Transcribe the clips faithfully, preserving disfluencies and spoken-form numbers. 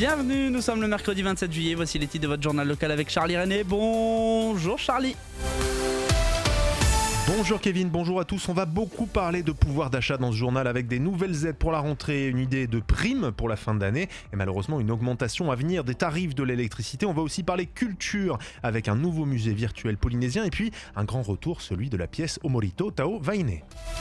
Bienvenue, nous sommes le mercredi vingt-sept juillet, voici les titres de votre journal local avec Charlie René. Bonjour Charlie. Bonjour Kevin, bonjour à tous. On va beaucoup parler de pouvoir d'achat dans ce journal avec des nouvelles aides pour la rentrée, une idée de prime pour la fin d'année et malheureusement une augmentation à venir des tarifs de l'électricité. On va aussi parler culture avec un nouveau musée virtuel polynésien et puis un grand retour, celui de la pièce Omorito Tao Vaine.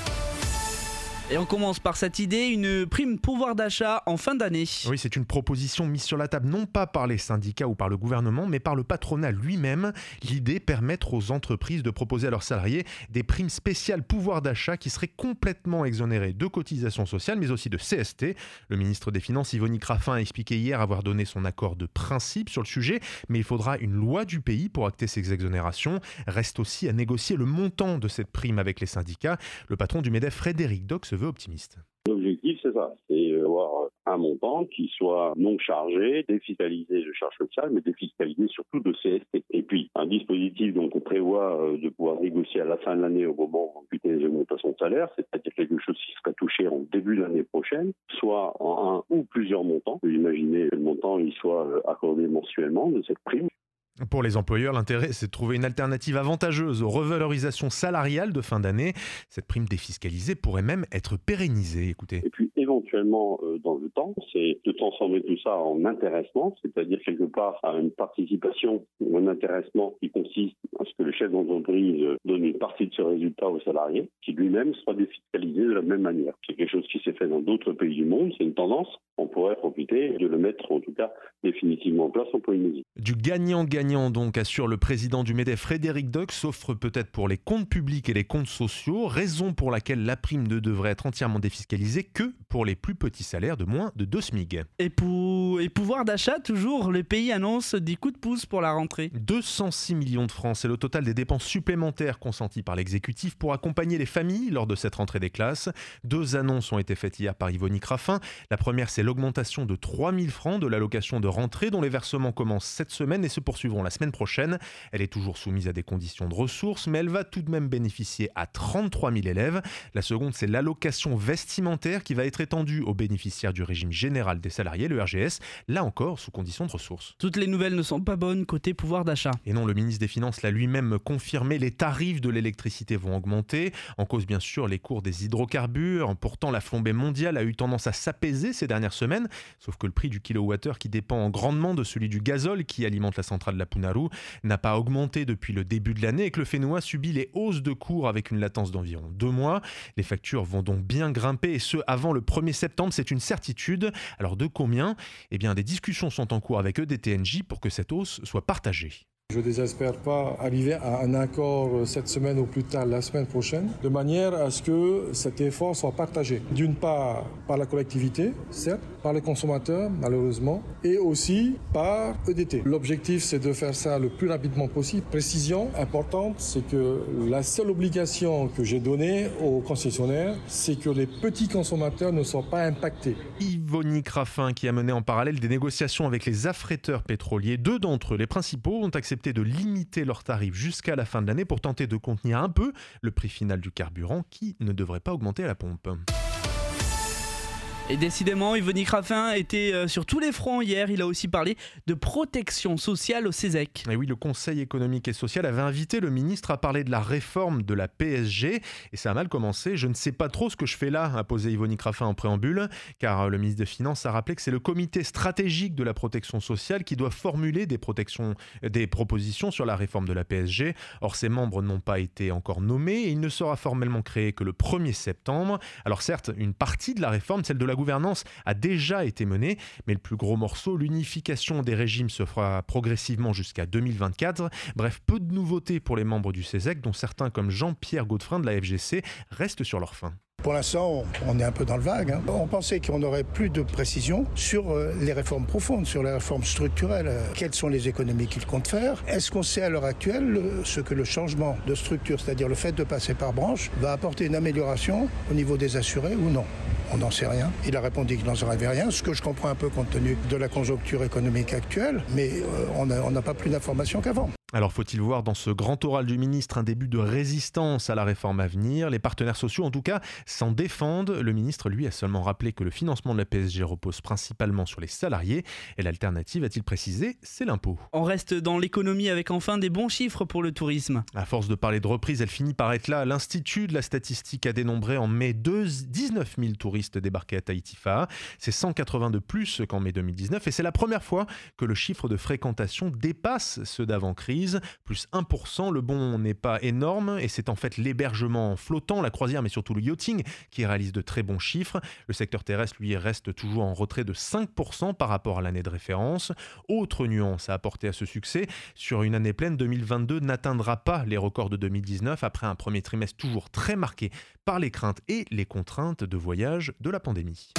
Et on commence par cette idée, une prime pouvoir d'achat en fin d'année. Oui, c'est une proposition mise sur la table non pas par les syndicats ou par le gouvernement, mais par le patronat lui-même. L'idée, permettre aux entreprises de proposer à leurs salariés des primes spéciales pouvoir d'achat qui seraient complètement exonérées de cotisations sociales, mais aussi de C S T. Le ministre des Finances, Yvonique Raffin, a expliqué hier avoir donné son accord de principe sur le sujet, mais il faudra une loi du pays pour acter ces exonérations. Reste aussi à négocier le montant de cette prime avec les syndicats. Le patron du MEDEF, Frédéric Doc, se veut optimiste. L'objectif, c'est ça, c'est avoir un montant qui soit non chargé, défiscalisé de charges sociales, mais défiscalisé surtout de C S T. Et puis, un dispositif dont on prévoit de pouvoir négocier à la fin de l'année au moment où on les augmentations de salaire, c'est-à-dire quelque chose qui sera touché en début de l'année prochaine, soit en un ou plusieurs montants. Vous imaginez que le montant il soit accordé mensuellement de cette prime. Pour les employeurs, l'intérêt, c'est de trouver une alternative avantageuse aux revalorisations salariales de fin d'année. Cette prime défiscalisée pourrait même être pérennisée. Écoutez. Et puis, éventuellement, euh, dans le temps, c'est de transformer tout ça en intéressement, c'est-à-dire quelque part à une participation ou un intéressement qui consiste à ce que le chef d'entreprise donne une partie de ce résultat aux salariés, qui lui-même sera défiscalisé de la même manière. C'est quelque chose qui s'est fait dans d'autres pays du monde, c'est une tendance. On pourrait profiter de le mettre, en tout cas, définitivement en place en Polynésie. Du gagnant-gagnant, donc, assure le président du MEDEF, Frédéric Doc, sauf peut-être pour les comptes publics et les comptes sociaux, raison pour laquelle la prime ne devrait être entièrement défiscalisée que pour les plus petits salaires de moins de deux S M I G. Et, pour... et pouvoir d'achat, toujours, le pays annonce des coups de pouce pour la rentrée. deux cent six millions de francs, c'est le total des dépenses supplémentaires consenties par l'exécutif pour accompagner les familles lors de cette rentrée des classes. Deux annonces ont été faites hier par Yvonique Raffin. La première, c'est l'augmentation de trois mille francs de l'allocation de rentrée dont les versements commencent cette semaine et se poursuivront la semaine prochaine. Elle est toujours soumise à des conditions de ressources, mais elle va tout de même bénéficier à trente-trois mille élèves. La seconde, c'est l'allocation vestimentaire qui va être étendue aux bénéficiaires du régime général des salariés, le R G S, là encore sous conditions de ressources. Toutes les nouvelles ne sont pas bonnes côté pouvoir d'achat. Et non, le ministre des Finances l'a lui-même confirmé, les tarifs de l'électricité vont augmenter. En cause, bien sûr, les cours des hydrocarbures. Pourtant, la flambée mondiale a eu tendance à s'apaiser ces dernières semaines, sauf que le prix du kilowattheure, qui dépend grandement de celui du gazole qui alimente la centrale de la Punaru, n'a pas augmenté depuis le début de l'année et que le Fénois subit les hausses de cours avec une latence d'environ deux mois. Les factures vont donc bien grimper et ce avant le premier septembre, c'est une certitude. Alors de combien ? Eh bien, des discussions sont en cours avec E D T N J pour que cette hausse soit partagée. Je ne désespère pas arriver à un accord cette semaine ou plus tard la semaine prochaine, de manière à ce que cet effort soit partagé. D'une part par la collectivité, certes, par les consommateurs, malheureusement, et aussi par E D T. L'objectif, c'est de faire ça le plus rapidement possible. Précision importante, c'est que la seule obligation que j'ai donnée aux concessionnaires, c'est que les petits consommateurs ne soient pas impactés. Yvonique Raffin qui a mené en parallèle des négociations avec les affréteurs pétroliers. Deux d'entre eux, les principaux, ont accepté de limiter leurs tarifs jusqu'à la fin de l'année pour tenter de contenir un peu le prix final du carburant qui ne devrait pas augmenter à la pompe. Et décidément, Yvonique Raffin était sur tous les fronts hier. Il a aussi parlé de protection sociale au CESEC. Et oui, le Conseil économique et social avait invité le ministre à parler de la réforme de la P S G. Et ça a mal commencé. Je ne sais pas trop ce que je fais là, a posé Yvonique Raffin en préambule. Car le ministre des Finances a rappelé que c'est le comité stratégique de la protection sociale qui doit formuler des, protections, des propositions sur la réforme de la P S G. Or, ses membres n'ont pas été encore nommés et il ne sera formellement créé que le premier septembre. Alors certes, une partie de la réforme, celle de la gouvernance, a déjà été menée, mais le plus gros morceau, l'unification des régimes, se fera progressivement jusqu'à deux mille vingt-quatre. Bref, peu de nouveautés pour les membres du CESEC, dont certains comme Jean-Pierre Godefrin de la F G C restent sur leur faim. Pour l'instant, on est un peu dans le vague. Hein. On pensait qu'on aurait plus de précision sur les réformes profondes, sur les réformes structurelles. Quelles sont les économies qu'il compte faire ? Est-ce qu'on sait à l'heure actuelle ce que le changement de structure, c'est-à-dire le fait de passer par branche, va apporter une amélioration au niveau des assurés ou non ? On n'en sait rien. Il a répondu qu'il n'en savait rien, ce que je comprends un peu compte tenu de la conjoncture économique actuelle, mais euh, on n'a pas plus d'informations qu'avant. Alors faut-il voir dans ce grand oral du ministre un début de résistance à la réforme à venir ? Les partenaires sociaux en tout cas s'en défendent. Le ministre lui a seulement rappelé que le financement de la P S G repose principalement sur les salariés et l'alternative, a-t-il précisé, c'est l'impôt. On reste dans l'économie avec enfin des bons chiffres pour le tourisme. À force de parler de reprise, elle finit par être là. L'Institut de la statistique a dénombré en mai dix-neuf mille touristes débarqués à Tahiti-Fa'a. C'est cent quatre-vingts de plus qu'en mai deux mille dix-neuf et c'est la première fois que le chiffre de fréquentation dépasse ceux d'avant-crise. Plus un pour cent, le bond n'est pas énorme et c'est en fait l'hébergement flottant, la croisière mais surtout le yachting qui réalise de très bons chiffres. Le secteur terrestre lui reste toujours en retrait de cinq pour cent par rapport à l'année de référence. Autre nuance à apporter à ce succès, sur une année pleine, deux mille vingt-deux n'atteindra pas les records de deux mille dix-neuf après un premier trimestre toujours très marqué par les craintes et les contraintes de voyage de la pandémie.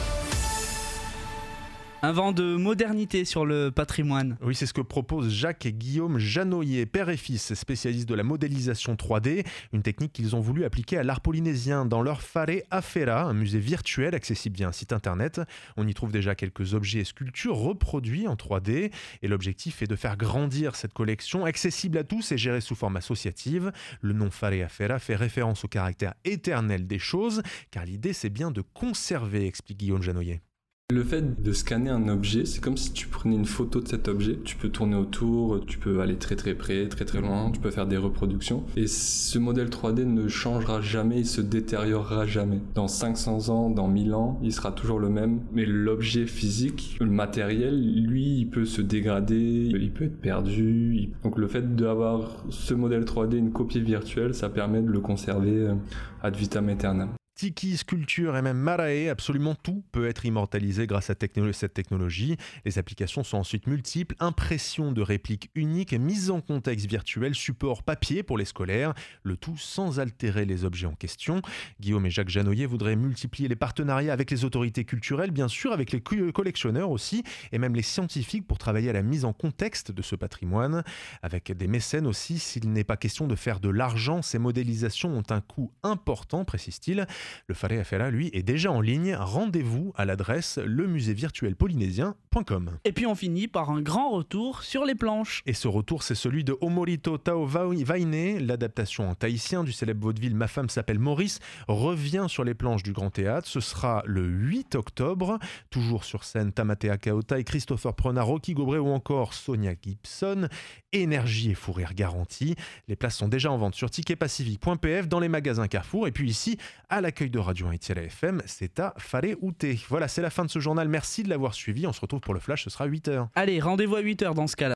Un vent de modernité sur le patrimoine. Oui, c'est ce que proposent Jacques et Guillaume Janoyer, père et fils, spécialistes de la modélisation trois D, une technique qu'ils ont voulu appliquer à l'art polynésien dans leur Fare Afera, un musée virtuel accessible via un site internet. On y trouve déjà quelques objets et sculptures reproduits en trois D et l'objectif est de faire grandir cette collection accessible à tous et gérée sous forme associative. Le nom Fare Afera fait référence au caractère éternel des choses car l'idée c'est bien de conserver, explique Guillaume Janoyer. Le fait de scanner un objet, c'est comme si tu prenais une photo de cet objet. Tu peux tourner autour, tu peux aller très très près, très très loin, tu peux faire des reproductions. Et ce modèle trois D ne changera jamais, il se détériorera jamais. Dans cinq cents ans, dans mille ans, il sera toujours le même. Mais l'objet physique, le matériel, lui, il peut se dégrader, il peut être perdu. Donc le fait d'avoir ce modèle trois D, une copie virtuelle, ça permet de le conserver ad vitam aeternam. Tiki, sculpture et même marae, absolument tout peut être immortalisé grâce à techno- cette technologie. Les applications sont ensuite multiples, impression de répliques uniques, mise en contexte virtuel, support papier pour les scolaires, le tout sans altérer les objets en question. Guillaume et Jacques Janoyer voudraient multiplier les partenariats avec les autorités culturelles, bien sûr, avec les collectionneurs aussi, et même les scientifiques pour travailler à la mise en contexte de ce patrimoine. Avec des mécènes aussi, s'il n'est pas question de faire de l'argent, ces modélisations ont un coût important, précise-t-il. Le Fare Afera, lui, est déjà en ligne. Rendez-vous à l'adresse le musée virtuel polynésien point com. Et puis on finit par un grand retour sur les planches. Et ce retour, c'est celui de Omorito Tao Vaine. L'adaptation en tahitien du célèbre vaudeville Ma femme s'appelle Maurice revient sur les planches du Grand Théâtre. Ce sera le huit octobre. Toujours sur scène, Tamatea Kaota et Christopher Prenard, Rocky Gobré ou encore Sonia Gibson. Énergie et fou rire garanti. Les places sont déjà en vente sur ticket pacifique point p f, dans les magasins Carrefour et puis ici à l'accueil de Radio Haïti à la F M, c'est à Fare Ute. Voilà, c'est la fin de ce journal. Merci de l'avoir suivi. On se retrouve pour le flash, ce sera huit heures. Allez, rendez-vous à huit heures dans ce cas-là.